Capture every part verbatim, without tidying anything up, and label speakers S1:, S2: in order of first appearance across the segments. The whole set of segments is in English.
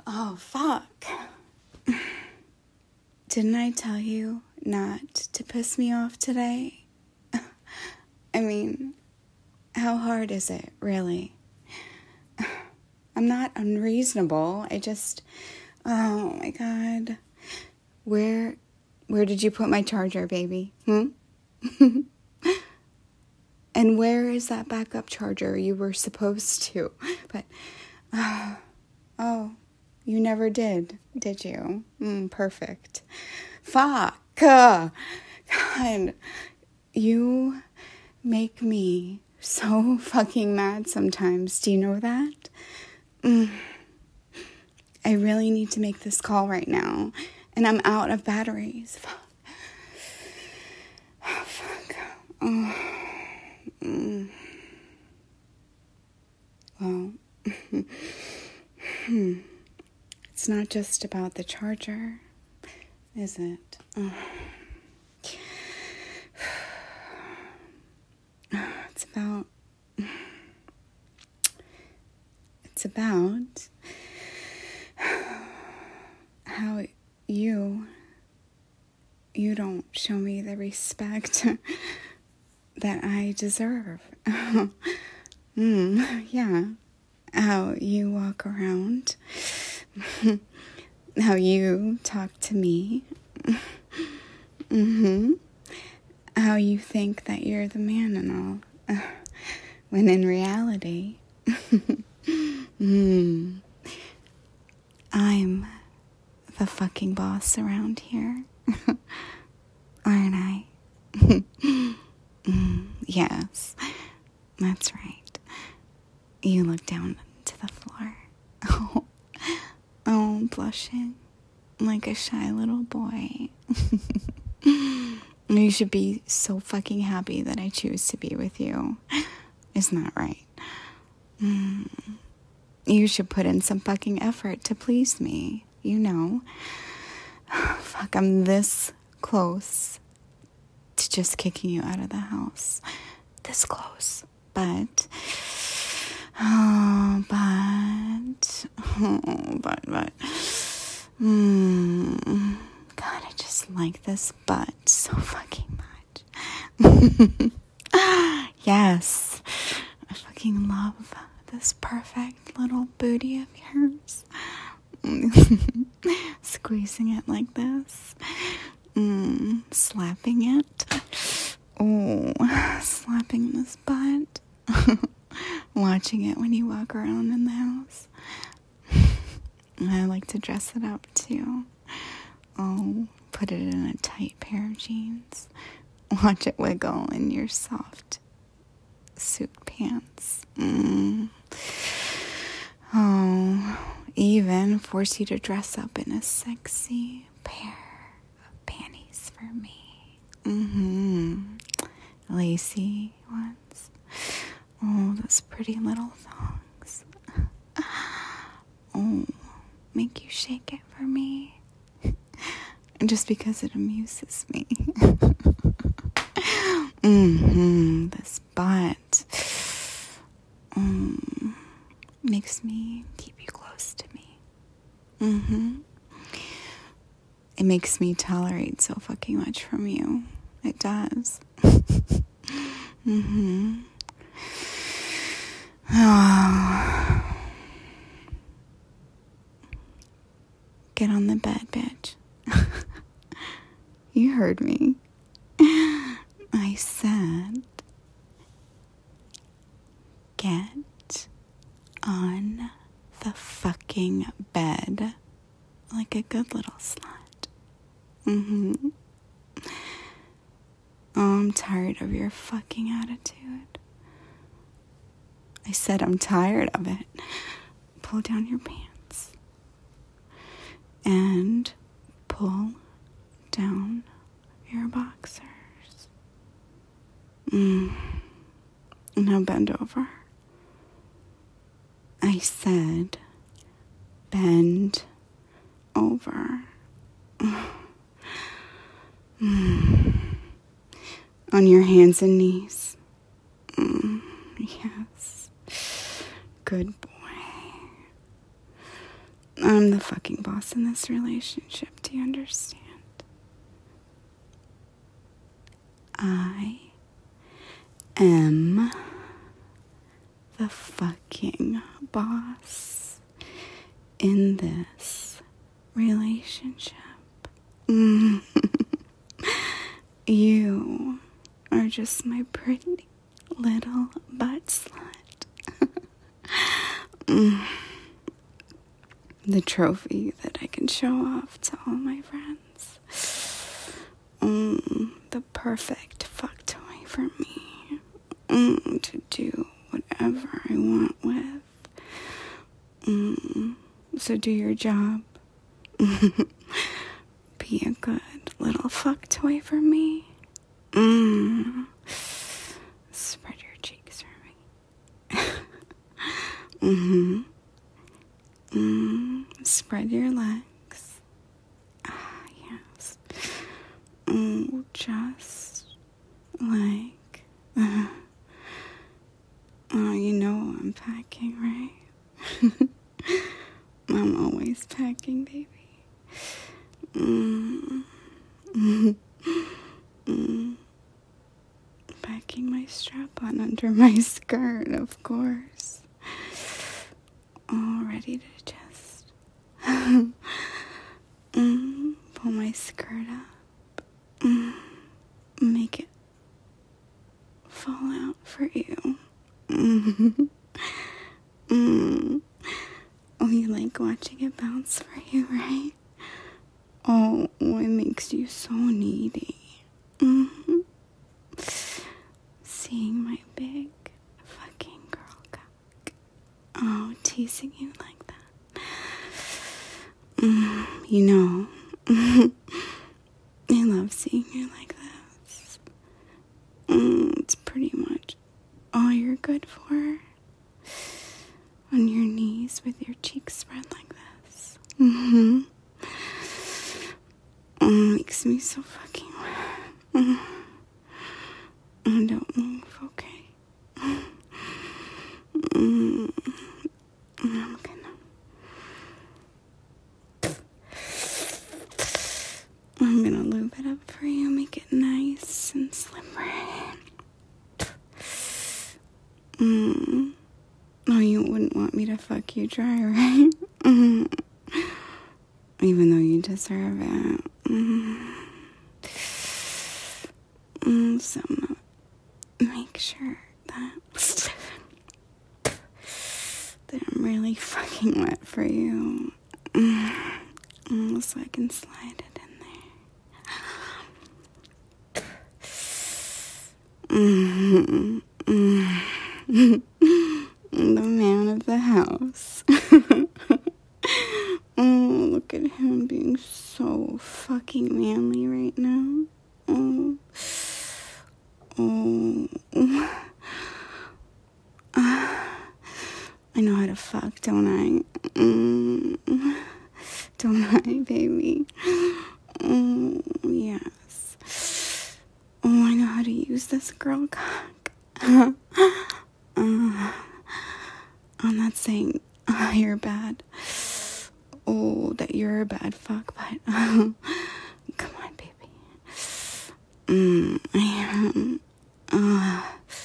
S1: Oh, fuck. Didn't I tell you not to piss me off today? I mean, how hard is it, really? I'm not unreasonable. I just, oh my God. Where, where did you put my charger, baby? Hmm? And where is that backup charger you were supposed to? But, uh, oh, you never did, did you? Mm, perfect. Fuck. Uh, God, you make me so fucking mad sometimes. Do you know that? Mm. I really need to make this call right now, and I'm out of batteries. Fuck. Oh, fuck. Oh. Mm. Well, hmm. It's not just about the charger, is it? Oh. It's about, it's about how you, you don't show me the respect that I deserve. mm, yeah. How you walk around, how you talk to me, mm-hmm. How you think that you're the man and all, uh, when in reality, mm, I'm the fucking boss around here, aren't I? mm, yes, that's right. You look down to the floor. Oh, oh, blushing like a shy little boy. You should be so fucking happy that I choose to be with you. Isn't that right? Mm. You should put in some fucking effort to please me. You know. Fuck, I'm this close to just kicking you out of the house. This close. But... Oh, but, oh, but, but, mm, God, I just like this butt so fucking much. Yes, I fucking love this perfect little booty of yours. Squeezing it like this, mm, slapping it, oh, slapping this butt. Watching it when you walk around in the house. I like to dress it up too. Oh, put it in a tight pair of jeans. Watch it wiggle in your soft suit pants. Mm. Oh, even force you to dress up in a sexy pair of panties for me. Mm-hmm. Lacy ones. Oh, those pretty little thongs. Oh, make you shake it for me. Just because it amuses me. mm-hmm, this butt um, makes me keep you close to me. Mm-hmm. It makes me tolerate so fucking much from you. It does. mm-hmm. Oh. Get on the bed, bitch. You heard me. I said, get on the fucking bed like a good little slut. Mm-hmm. Oh, I'm tired of your fucking attitude. I said I'm tired of it. Pull down your pants. And pull down your boxers. Mm. Now bend over. I said bend over. Mm. On your hands and knees. Mm. Yes. Good boy. I'm the fucking boss in this relationship. Do you understand? I am the fucking boss in this relationship. Mm. You are just my pretty little butt slut. mm. The trophy that I can show off to all my friends. Mm. The perfect fuck toy for me. Mm. To do whatever I want with. Mm. So do your job. Be a good little fuck toy for me. Mm. Spread your cheeks for me. mm-hmm. Mm. Spread your legs. Ah, yes. Mm. Just like. Uh, oh, you know I'm packing, right? I'm always packing, baby. Mm. Mm. Mm. Packing my strap on under my skirt, of course. All ready to just mm. pull my skirt up. Mm. Make it fall out for you. Mm. Mm. Oh, you like watching it bounce for you, right? Oh, it makes you so needy. Mm-hmm. Seeing my big fucking girl cock. Oh, teasing you like that. Mm, you know, I love seeing you like this. Mm, it's pretty much all you're good for. On your knees with your cheeks spread like this. Mm-hmm. Mm, makes me so fucking wet. Mm. I don't move, okay? Mm. I'm gonna... I'm gonna lube it up for you, make it nice and slippery. Mm. Oh, you wouldn't want me to fuck you dry, right? Mm. Even though you deserve it. Mm. Mm, so I'm gonna make sure that, that I'm really fucking wet for you. Mm. Mm, so I can slide it in there. Mm. Mm. The man of the house. Oh, look at him being so fucking manly right now. Oh. Oh. Uh, I know how to fuck, don't I? Mm. Don't I, baby? Oh, yes. Oh, I know how to use this girl cock. uh, I'm not saying uh, you're bad. Oh, that you're a bad fuck, but uh, come on, baby. Mm, I am. Uh,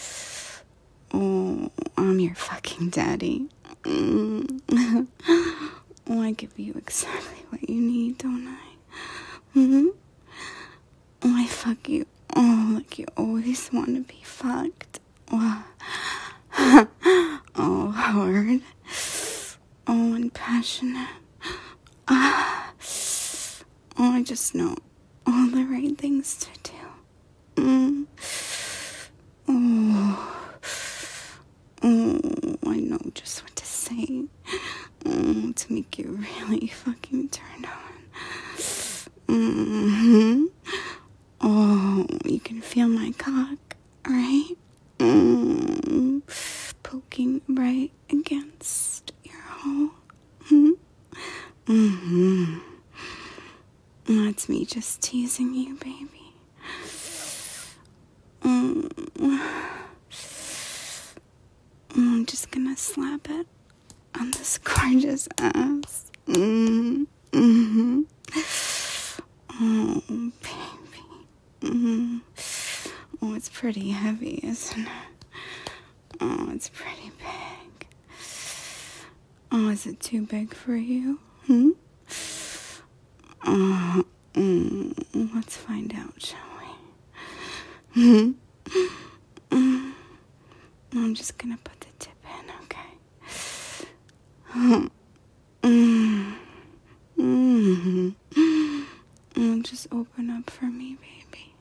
S1: oh, I'm your fucking daddy. Mm. Oh, I give you exactly what you need, don't I? Mm-hmm. Oh, I fuck you. Oh, like you always want to be fucked. Oh, oh hard. Oh, and passionate. Ah. Oh, I just know all the right things to do. Mm. Oh. Oh, I know just what to say. Oh, to make you really fucking turn on. Mm-hmm. Oh, you can feel my cock, right? Mm. Poking right against your hole. Mm-hmm. Mm-hmm. That's me just teasing you, baby. Mm. I'm just gonna slap it on this gorgeous ass. Mm, mm-hmm. Oh, baby. Mm. Oh, it's pretty heavy, isn't it? Oh, it's pretty big. Oh, is it too big for you? Hmm? Oh, mm, let's find out, shall we? Hmm? Mm. I'm just gonna put the tip in, okay? Mm. Mm. Mm. Just open up for me, baby.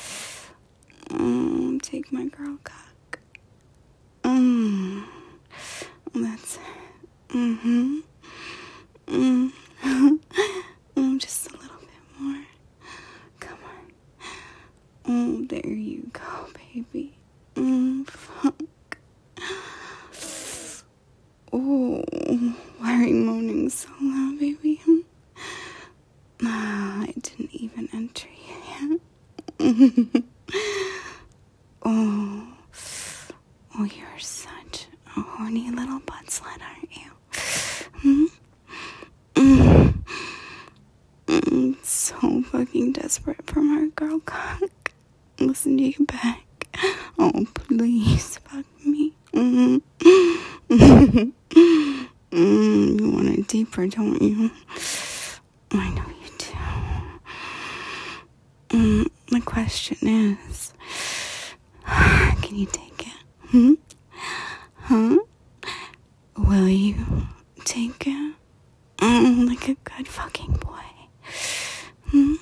S1: Mm. Take my girl cock. Mm. That's it. Mm-hmm. Mm. Mm. Just a little bit more. Come on. Oh, there you go, baby. Mm. Fuck. Oh, why are you moaning so loud, baby? Ah, I didn't even enter you yet. Oh, oh, you're such a horny little butt slut, aren't you? Hmm? Mm. Mm, so fucking desperate for my girl cock. Listen to you back. Oh, please fuck me. Mm. Mm, you want it deeper, don't you? I know you do. Mm, the question is, can you take it? Hmm? Huh? Will you take it? Mm, like a good fucking boy. Hmm?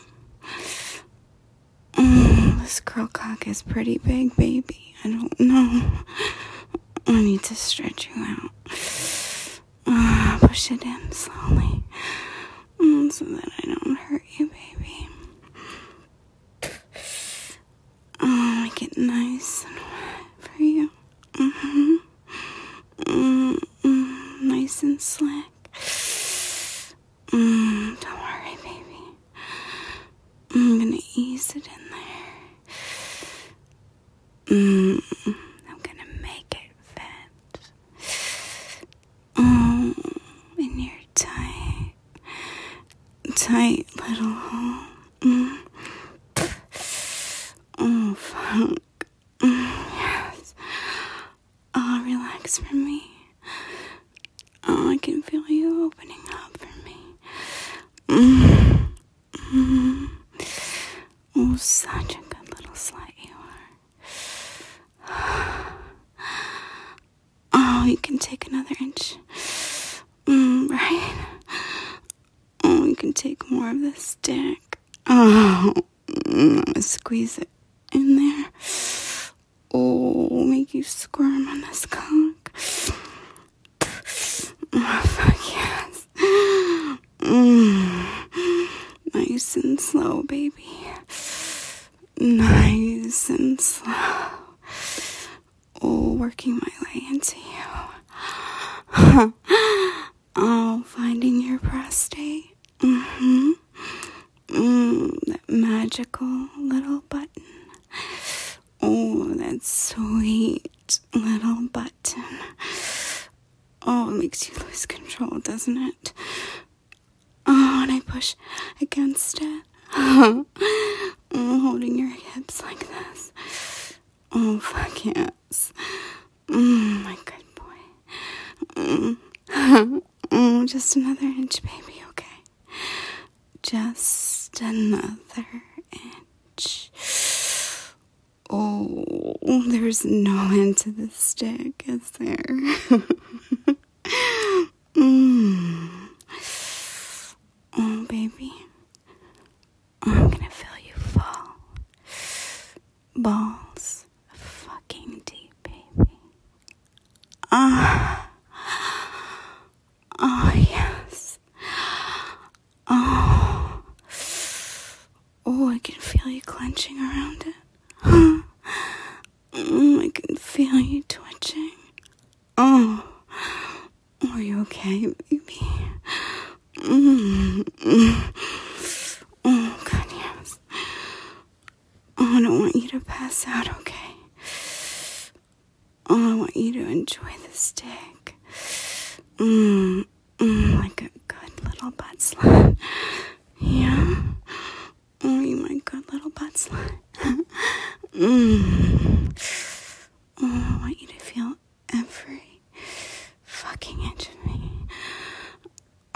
S1: Mm, this girl cock is pretty big, baby. I don't know. I need to stretch you out. Uh, push it in slowly. Mm, so that I don't hurt you, baby. Oh, make it nice and wet for you. Mm-hmm. Mm-hmm. Nice and slick. Mm, don't worry, baby. I'm gonna ease it in there. Mm, I'm gonna make it fit. Oh, in your tight, tight little hole. Mm. Oh, fuck. Mm, yes. Oh, relax for me. Oh, I can feel you opening up for me. Mm. Mm. Oh, such a good little slut you are. Oh, you can take another inch. Mm, right? Oh, you can take more of this dick. Oh, I'm gonna squeeze it in there. Oh, make you squirm on this cock. Oh, fuck yes. Mm. Nice and slow, baby. Nice and slow. Oh, working my way into you. Oh, finding your prostate. Mm-hmm. Mm, that magical little button. Oh, that sweet little button. Oh, it makes you lose control, doesn't it? Oh, and I push against it. Oh, holding your hips like this. Oh, fuck yes. Mm, my good boy. Mm. Oh, just another inch, baby, okay? Just another inch. Oh, there's no end to this stick, is there? mm. Oh, baby. I'm gonna feel you fall. Balls fucking deep, baby. Ah. Oh, yes. Oh. Oh, I can feel you clenching around it. Huh. Mm, I can feel you twitching. Oh. Are you okay, baby? Mm. Mm. Oh, God, yes. Oh, I don't want you to pass out, okay? Oh, I want you to enjoy this dick. Mm, mm, like a good little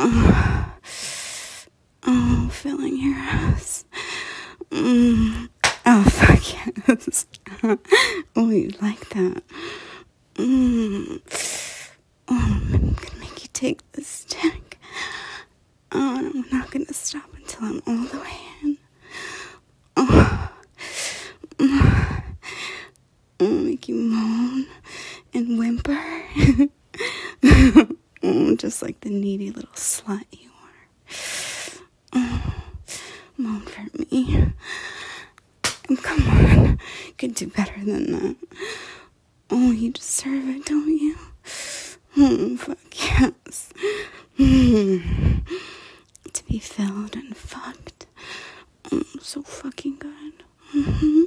S1: Uh, oh, filling your ass. Mm. Oh, fuck yes. Oh, you like that. Mm. Oh, I'm gonna make you take this stick. Oh, and I'm not gonna stop until I'm all the way in. Oh. Mm. I'll make you moan and whimper. Oh, just like the needy little slut you are. Oh, moan for me. Come on, you could do better than that. Oh, you deserve it, don't you? Oh, fuck yes. Mm. To be filled and fucked. Oh, so fucking good. Mm-hmm.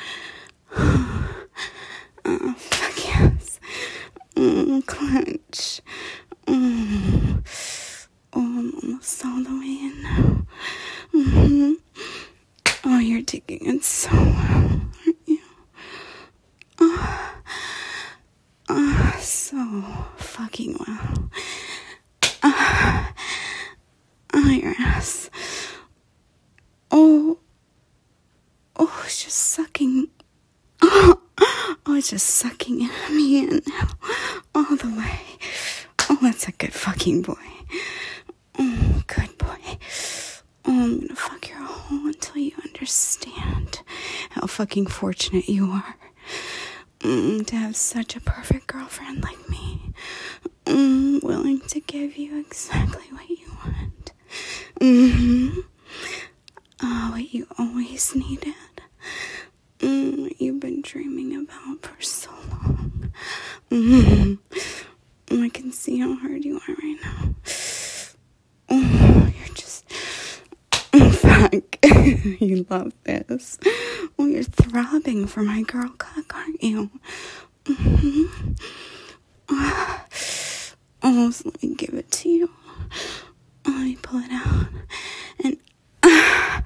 S1: Oh, fuck yes. Oh, clench. Oh, oh, I'm almost all the way in now. Mm-hmm. Oh, you're taking it so well, aren't you? Oh, oh so fucking well. Oh, oh, your ass. Oh, oh, it's just sucking. Oh, oh, it's just sucking me in now, all the way. Oh, that's a good fucking boy. Oh, good boy. Oh, I'm gonna fuck your hole until you understand how fucking fortunate you are mm, to have such a perfect girlfriend like me, mm, willing to give you exactly what you want. Mm-hmm. Oh, what you always needed. Mm, what you've been dreaming about for so long. Mm-hmm. I can see how hard you are right now. Oh, you're just... Fuck. You love this. Oh, you're throbbing for my girl cock, aren't you? Mm-hmm. Oh, so let me give it to you. Oh, let me pull it out. And... Uh,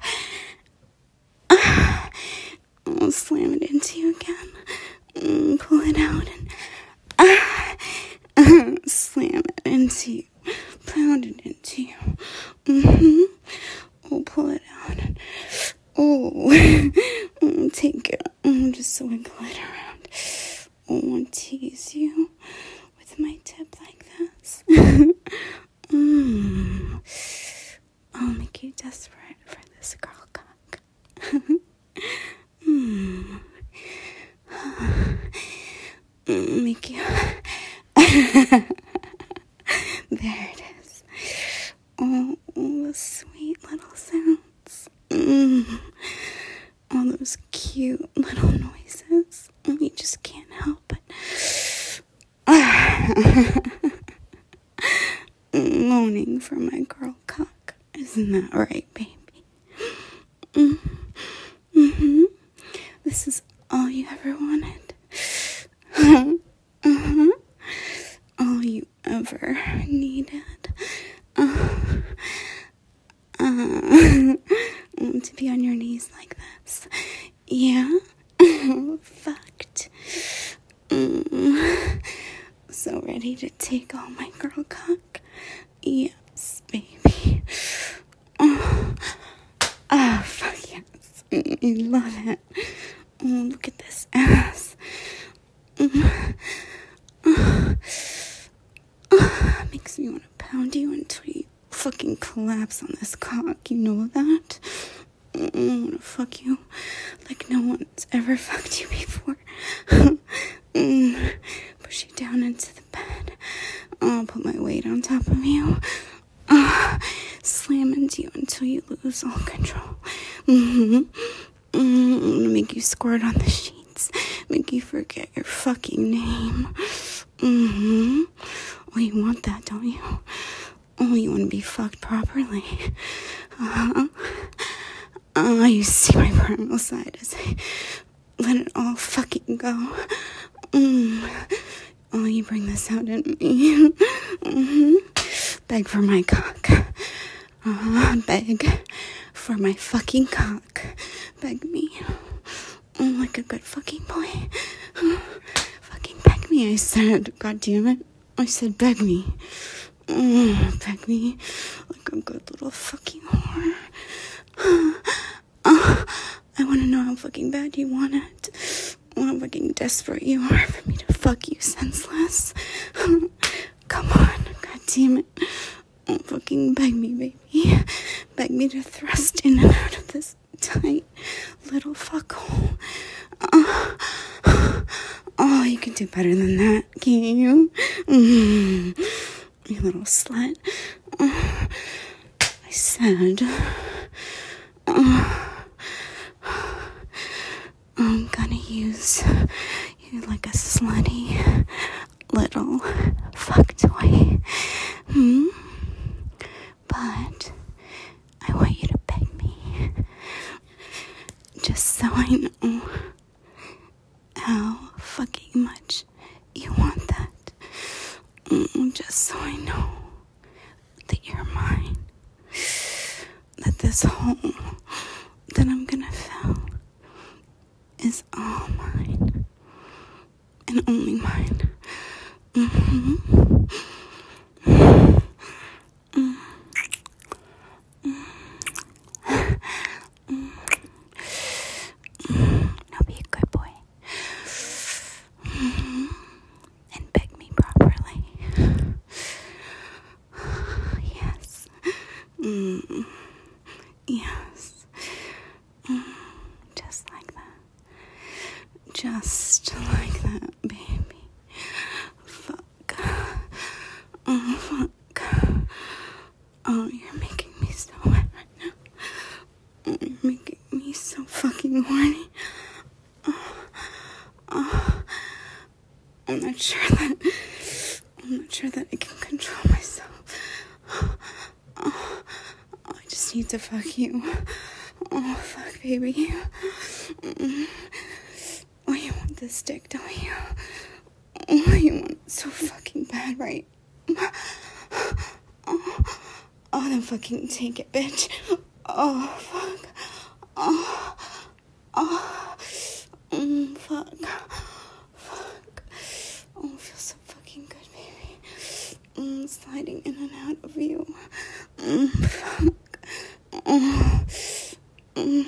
S1: uh, I'll slam it into you again. Mm, pull it out and... Uh, uh, slam it into you. Pound it into you. Mm-hmm. Oh, pull it out. And, oh, oh, take it. Oh, just wiggle it around. Oh, I'll tease you with my tip like this. mm. I'll make you desperate for this girl cock. mm. Make you... There it is. Oh, all the sweet little sounds. Mm. All those cute little noises. You just can't help it. Moaning for my girl cock. Isn't that right, baby? Mm. Mm-hmm. This is all you ever wanted. uh-huh. All you ever needed. Uh, uh, to be on your knees like this. Yeah? Fucked. Mm. So ready to take all my girl cock? Yes, baby. Oh, oh fuck yes. You love it. Oh, look at this ass. Mm. Oh. Oh, makes me want to pound you until you fucking collapse on this cock. You know that? I want to fuck you like no one's ever fucked you before. mm. Push you down into the bed. I'll put my weight on top of you. Uh, slam into you until you lose all control. Mm-hmm. Mm, I'm gonna make you squirt on the sheets. Make you forget your fucking name. Mm-hmm. Oh, you want that, don't you? Oh, you want to be fucked properly. Uh-huh. Oh, you see my primal side as I let it all fucking go. Mm. Oh, you bring this out in me. mm-hmm. Beg for my cock. Uh-huh. Beg for my fucking cock. Beg me. Oh, like a good fucking boy. Fucking beg me, I said. God damn it. I said beg me. Mm, peg me like a good little fucking whore. Uh, I want to know how fucking bad you want it. How fucking desperate you are for me to fuck you senseless. Come on, god damn it. Oh, fucking beg me, baby. Beg me to thrust in and out of this tight little fuck hole. Uh, oh, you can do better than that, can't you? Mm, you little slut. Uh, I said... Uh, I'm gonna use you like a slutty little fuck toy. Hmm? But I want you to beg me. Just so I know how fucking much you want that. Mm, just so I know that you're mine. That this hole that I'm gonna fill is all mine. And only mine. Mm-hmm. Mm. Mm. Mm. Now be a good boy. Mm-hmm. And beg me properly. Yes. Mm. Yes. Mm. Just like that. Just like that, baby. Fuck. Oh, fuck. Oh, you're making me so wet right now. Oh, you're making me so fucking horny. Oh, oh. I'm not sure that... I'm not sure that I can control myself. Oh, oh, I just need to fuck you. Oh, fuck, baby. Mm. Oh, you want this dick, don't you? Oh, you want it so fucking bad, right? Oh, oh, then fucking take it, bitch. Oh, fuck. Oh, oh, mm, fuck. Fuck. Oh, it feels so fucking good, baby. Mm, sliding in and out of you. Mm, fuck. Oh, mm.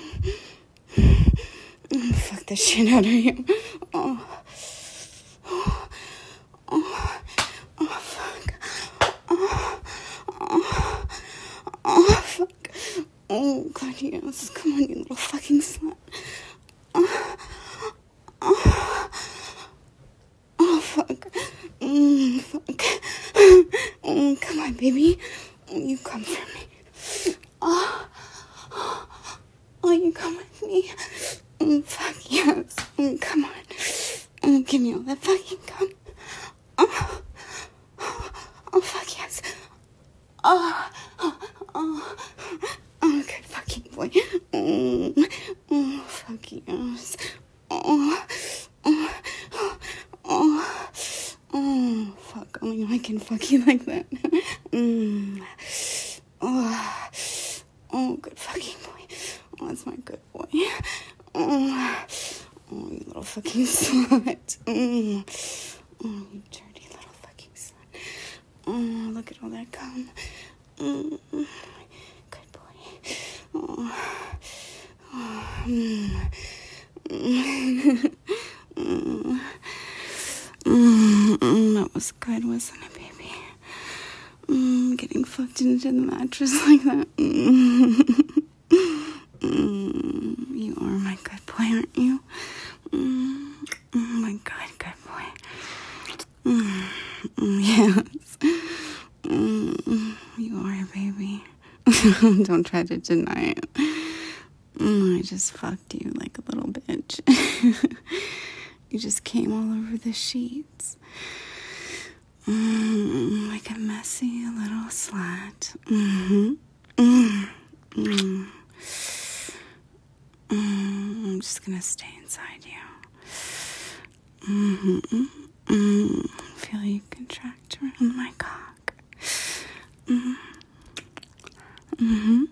S1: Mm, fuck the shit out of you. Oh. Oh. Oh. Oh, fuck. Oh. Oh. Oh, fuck. Oh, God, yes. Come on, you little fucking slut. Oh. Oh. Oh, fuck. Mm, fuck. Mm, come on, baby. Oh, you come for me. Oh. Oh, you come with me. Mm, fuck yes. Mm, come on. Mm, give me all that fucking cum. Oh. Oh, oh fuck yes. Oh. Oh. Oh. Oh, good fucking boy. Mm, oh, fuck yes. Oh. Oh. Oh. Oh, fuck. Only I can fuck you like that. Mm. Oh. Oh, good fucking boy. Oh, that's my good boy. Oh, oh you little fucking slut. Mm. Oh, you dirty little fucking slut. Oh, look at all that cum. Mm. Good boy. Oh. Oh. Mm. Mm. Mm. Mm. That was good, wasn't it, baby? Mm. Getting fucked into the mattress like that. Mm. Mm, you are my good boy, aren't you? Mm, oh my God, good boy. Mm, mm, yes. Mm, you are, baby. Don't try to deny it. Mm, I just fucked you like a little bitch. You just came all over the sheets. Mm, like a messy little slut. Mm-hmm. Mm, mm. Mm, I'm just gonna stay inside you. Mm-hmm. Mm, feel you contract around my cock. Mm-hmm. Mm-hmm.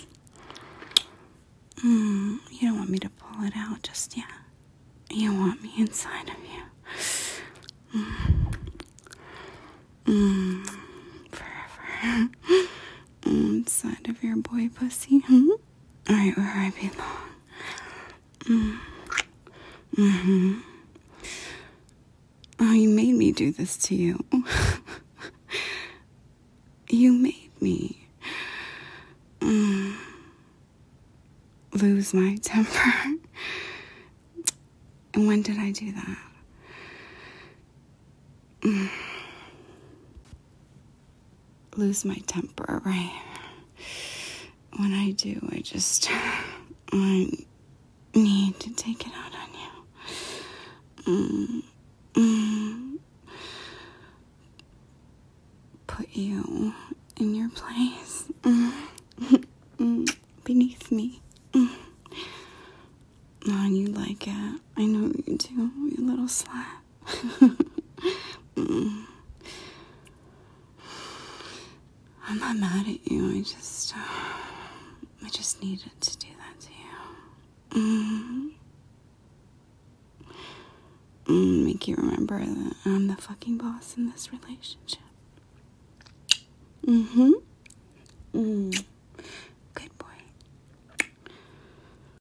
S1: Mm, you don't want me to pull it out just yet. You want me inside of you. Mm. Mm, forever. inside of your boy pussy. Hmm? Right where I belong. Mm. Mm-hmm. Oh, you made me do this to you. You made me mm, lose my temper. And when did I do that? Mm. Lose my temper, right? When I do, I just I need to take it out on you. Mm. Mm. Put you in your place. Mm. Mm. Beneath me. Mm. Oh, and you like it. I know you do, you little slut. Mm. I'm not mad at you. I just, uh, I just needed to do that to you. Mm. Mm, make you remember that I'm the fucking boss in this relationship. Mm-hmm. Mm.